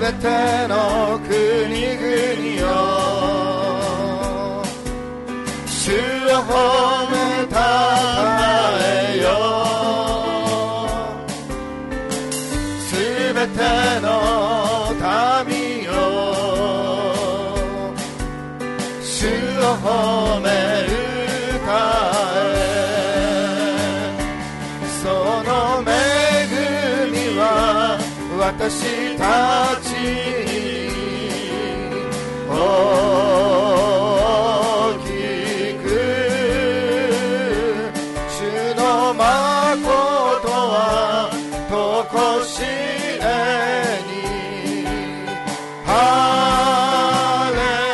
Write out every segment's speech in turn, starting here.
べての国々よ、主を褒めたたえよ。すべての民よ、主を褒め歌え。その恵みは私たちに大きく、主の誠はとこしえに。ハ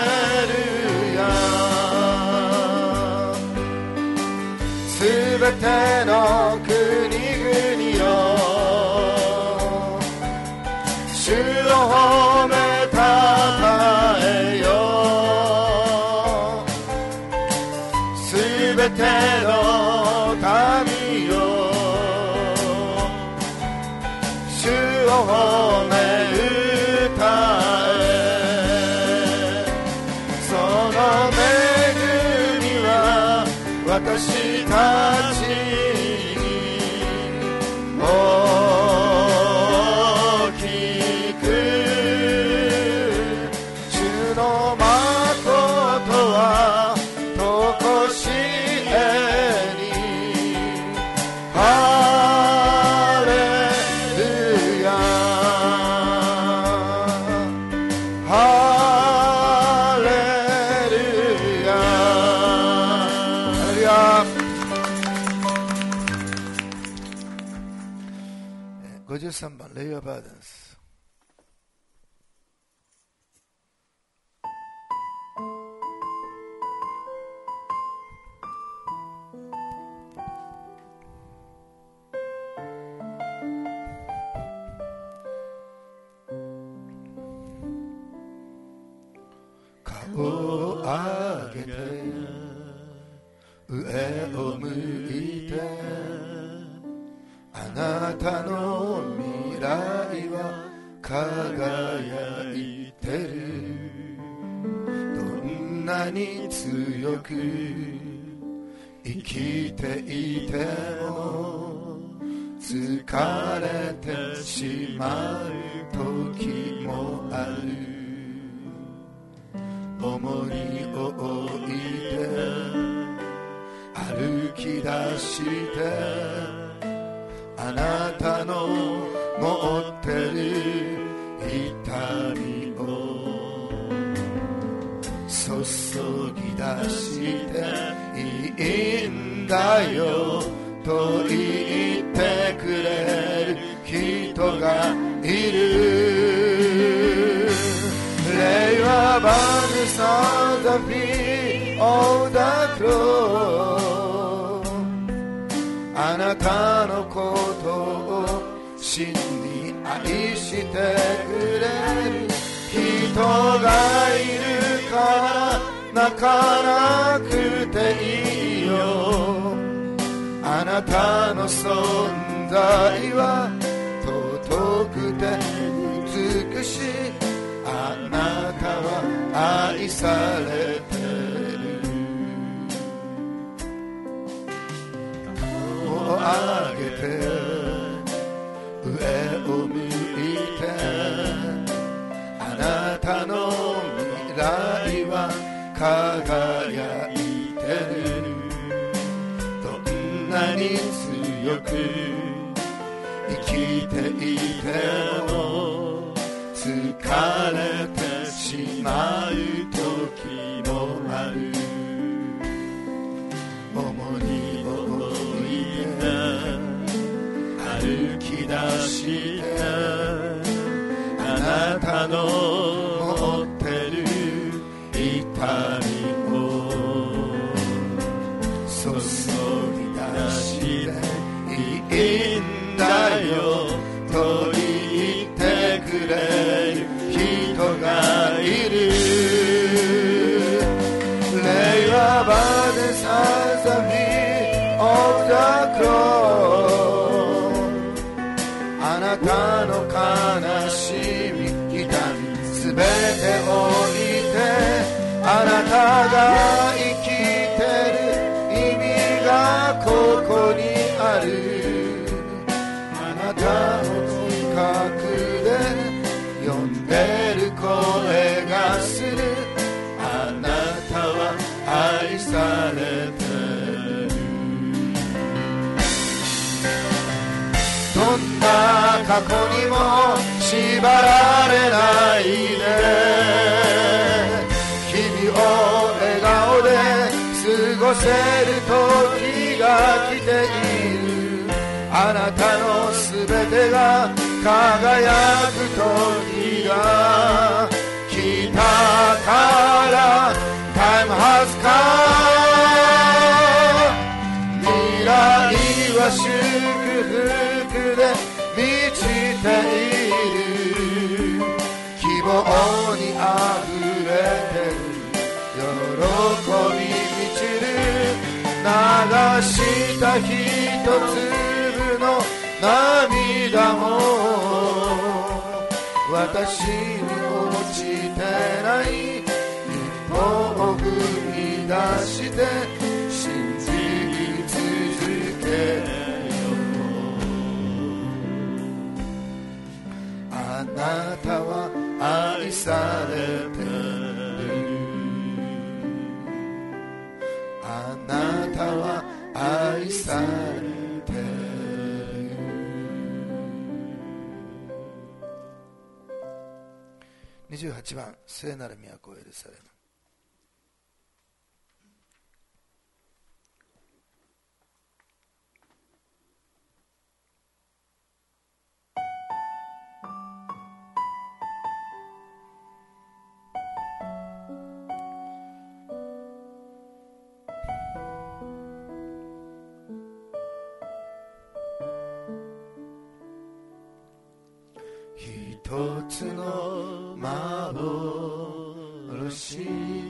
レルヤ。すべての国々よ、主を褒めたたえよ。すべての民よ、主を褒め歌え。その恵みは私たちに大きく、主の誠はとこしえに。ハレルヤ、ハレルヤ、ハレルヤ。53番レイヤーバーデンス。顔を上げて上を向いて、あなたの未来は輝いてる。どんなに強く生きていても疲れてしまう時もある。重荷を置いて歩き出して、あなたの持ってる痛みを注ぎ出していいんだよと言ってくれる人がいる。令和版サザビーオーダークロー、あなたのことを真に愛してくれる人がいるから泣かなくていいよ。あなたの存在は尊くて美しい。あなたは愛されてる。顔を上げて上を向いて、あなたの未来は輝いてる。どんなに強く生きていても疲れてしまう時もある。重荷を置いて歩き出して、あなたの持ってる痛みを注ぎ出していいんだよと言ってくれる人がいる。令和版でさざみオブザクロー、あなたの悲しみ痛たが生きてる意味がここにある。あなたの近くで呼んでる声がする。あなたは愛されてる。どんな過去にも縛られないで、日々を笑顔で過ごせる時が来ている。あなたのすべてが輝く時が来たから、 Time has come。 未来は祝福で満ちている。希望にあふれてる。喜び満ちる。流した一粒の涙も私に落ちてない。一歩を踏み出して信じ続けよう。あなたは愛されてる。あなたは愛されてる。28番、聖なる都エルサレム。一つの幻、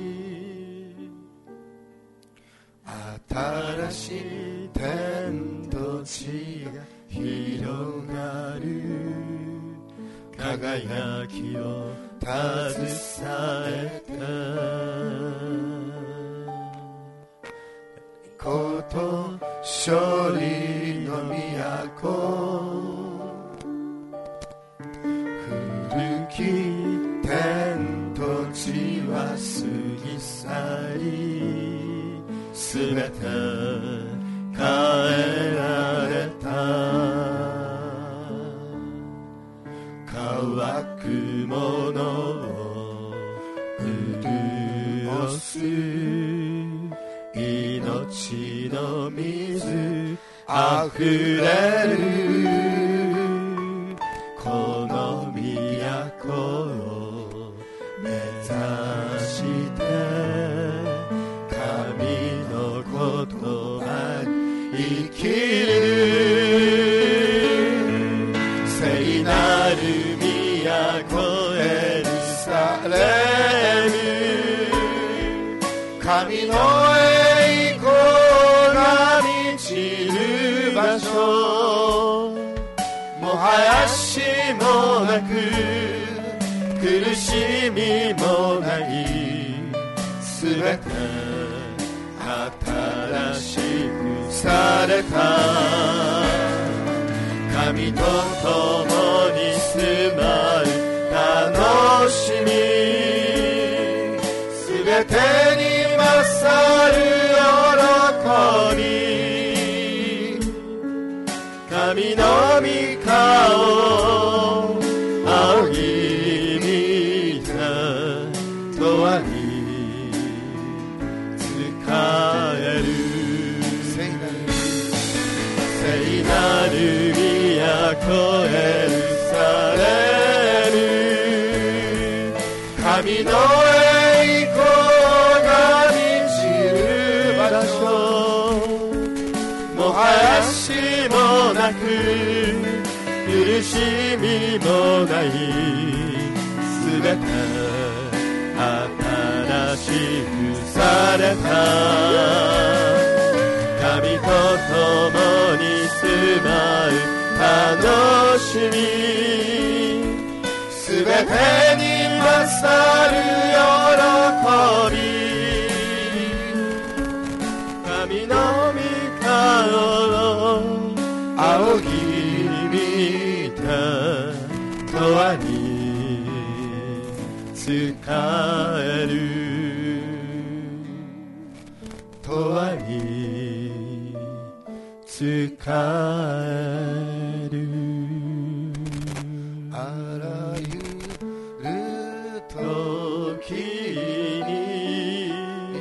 新しい天と地が広がる。輝きを携えてこと勝利の都。古き天と地は過ぎ去り、すべて変えられた。乾くものを潤す命の水あふれる。この都を目指して神の言葉に生きる。聖なる都エルサレム、神の栄光が満ちる場所。もはや死もなく苦しみもない、すべて新しくされた。神と共に住まう楽しみ、すべてに勝る喜び。神の御顔仰ぎ見た永遠に仕える。聖なる都エルサレム、神の栄光が満ちる場所。もはや死もなく苦しみもない、すべて新しくされた。神と共に住まう楽しみ、すべてに勝る喜び。 ぎみて永遠に使える永遠に使えるあらゆる時に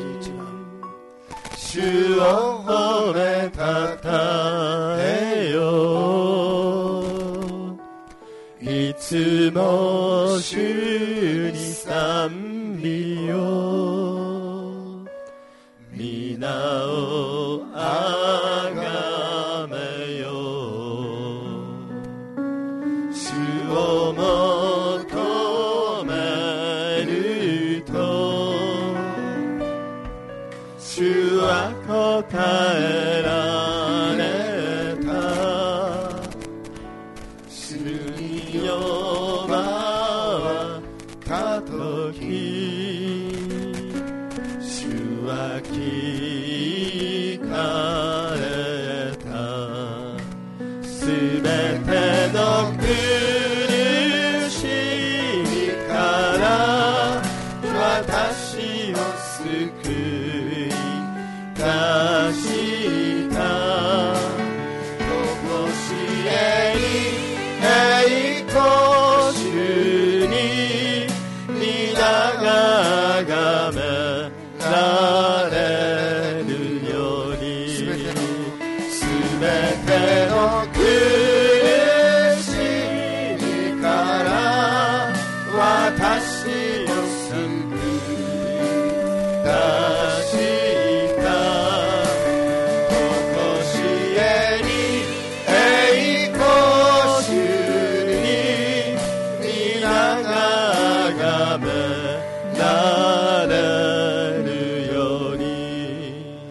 主を褒めたたえよいつも主に賛美を皆をあがめよ主を求めると主は答えられた主に呼ばれたとき主は聞かれたすべての苦しみから私を救い出したとしえに栄光主に皆があがめられるようにすべての苦しみから私を救い出したとこしえに栄光主に皆があがめられるように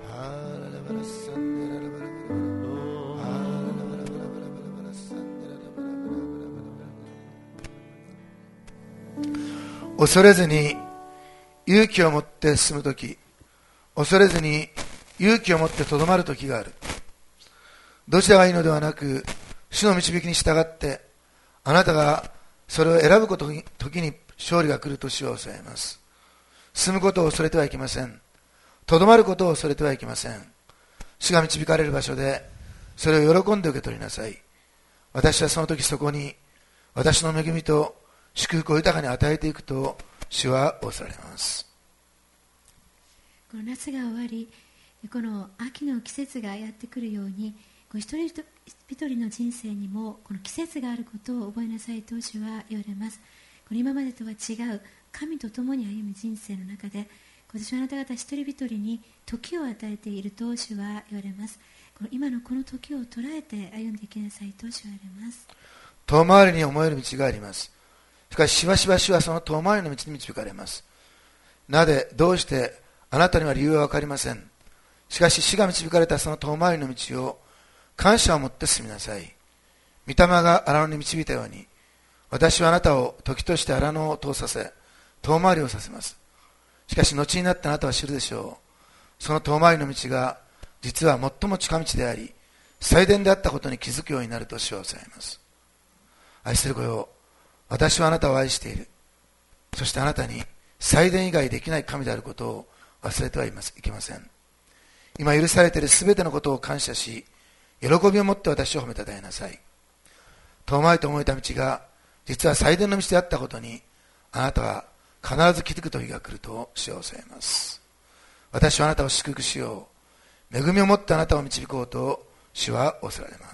恐れずに勇気を持って進むとき、恐れずに勇気を持ってとどまるときがある。どちらがいいのではなく、主の導きに従ってあなたがそれを選ぶ時に勝利が来ると主は教えます。進むことを恐れてはいけません。とどまることを恐れてはいけません。主が導かれる場所でそれを喜んで受け取りなさい。私はその時そこに私の恵みと祝福を豊かに与えていくと主は仰せられます。 この夏が終わり、この秋の季節がやってくるように、一人一人の人生にもこの季節があることを覚えなさいと主は言われます。この今までとは違う神と共に歩む人生の中で、私はあなた方一人一人に時を与えていると主は言われます。この今のこの時を捉えて歩んでいきなさいと主は言われます。 遠回りに思える道があります。しかししばしば主はその遠回りの道に導かれます。なぜ、どうしてあなたには理由は分かりません。しかし主が導かれたその遠回りの道を感謝を持って進みなさい。御霊が荒野に導いたように、私はあなたを時として荒野を通させ、遠回りをさせます。しかし後になってあなたは知るでしょう。その遠回りの道が実は最も近道であり、最善であったことに気づくようになると主はおっしゃいます。愛する子よ、私はあなたを愛している。そしてあなたに最善以外できない神であることを忘れてはいけません。今許されているすべてのことを感謝し、喜びを持って私を褒めたたえなさい。遠回りと思えた道が実は最善の道であったことに、あなたは必ず気づく時が来ると主はおっしゃいます。私はあなたを祝福しよう。恵みを持ってあなたを導こうと主は仰せられます。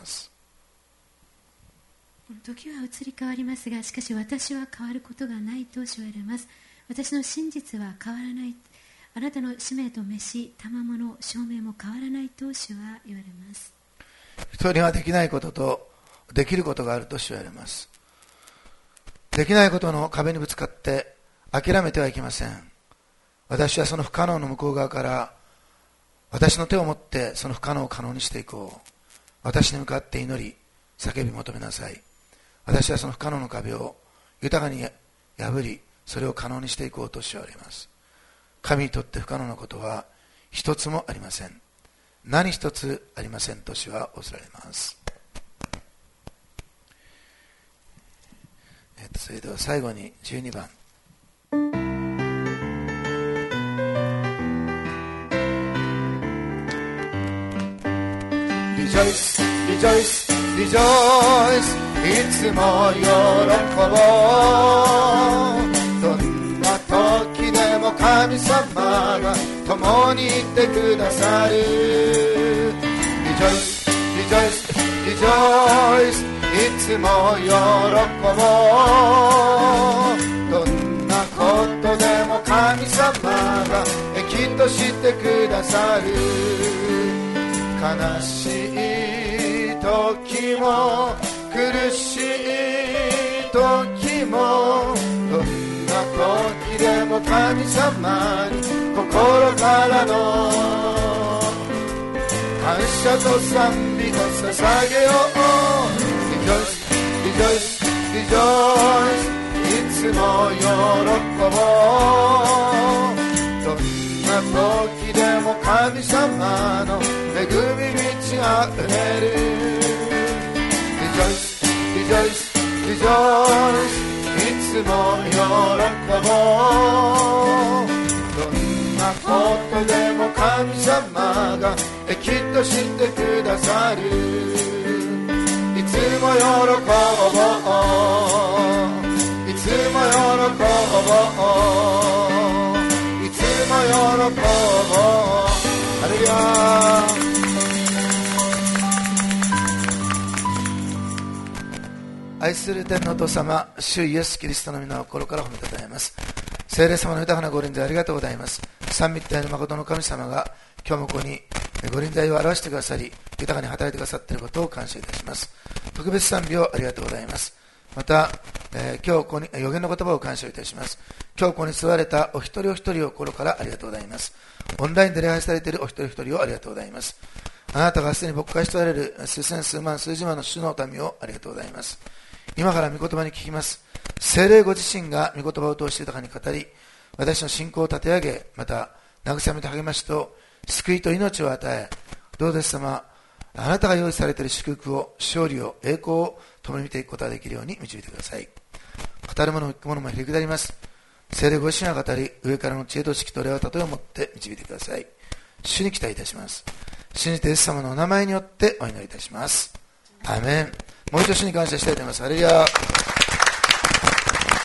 時は移り変わりますが、しかし私は変わることがないと主は言われます。私の真実は変わらない。あなたの使命と召し、賜物、証明も変わらないと主は言われます。 人にはできないこととできることがあると主は言われます。できないことの壁にぶつかって諦めてはいけません。私はその不可能の向こう側から私の手を持ってその不可能を可能にしていこう。私に向かって祈り叫び求めなさい。私はその不可能の壁を豊かに破り、それを可能にしていこうと主は言われます。神にとって不可能なことは一つもありません。何一つありませんと主は仰せられます。 それでは最後に12番。Rejoice, rejoice, rejoice いつも喜ぼう。どんな時でも神様が共にいてくださる。 Rejoice, rejoice, rejoice いつも喜ぼう。どんなことでも神様がきっとしてくださる。悲しい時も苦しい時もどんな時でも神様に心からの感謝と賛美を捧げよう。 Rejoice, rejoice, rejoice いつも喜ぼう。どんな時でも神様の恵み満ち溢れる。 Rejoice, rejoice, rejoice いつも喜ぼう。どんなことでも神様がきっとしてくださる。いつも喜ぼう。いつも喜ぼう。いつも喜ぼう。ハレルヤ。愛する天のお父様、主イエスキリストの皆を心から褒めたたえます。聖霊様の豊かなご臨在ありがとうございます。三位一体の誠の神様が今日もここにご臨在を表してくださり、豊かに働いてくださっていることを感謝いたします。特別賛美をありがとうございます。また、今日ここに予言の言葉を感謝いたします。今日ここに座られたお一人お一人を心からありがとうございます。オンラインで礼拝されているお一人お一人をありがとうございます。あなたがすでに牧会しておられる数千数万数十万の主の民をありがとうございます。今から御言葉に聞きます。聖霊ご自身が御言葉を通して豊かに語り、私の信仰を立て上げ、また慰めと励ましと救いと命を与え、どうです様、あなたが用意されている祝福を、勝利を、栄光を共に見ていくことができるように導いてください。語るものも聞くものもへりくだります。聖霊ご自身が語り、上からの知恵と識と礼は例えを持って導いてください。主に期待いたします。信じてイエス様のお名前によってお祈りいたします。アーメン。もう一度主に感謝したいと思います。ハレルヤ。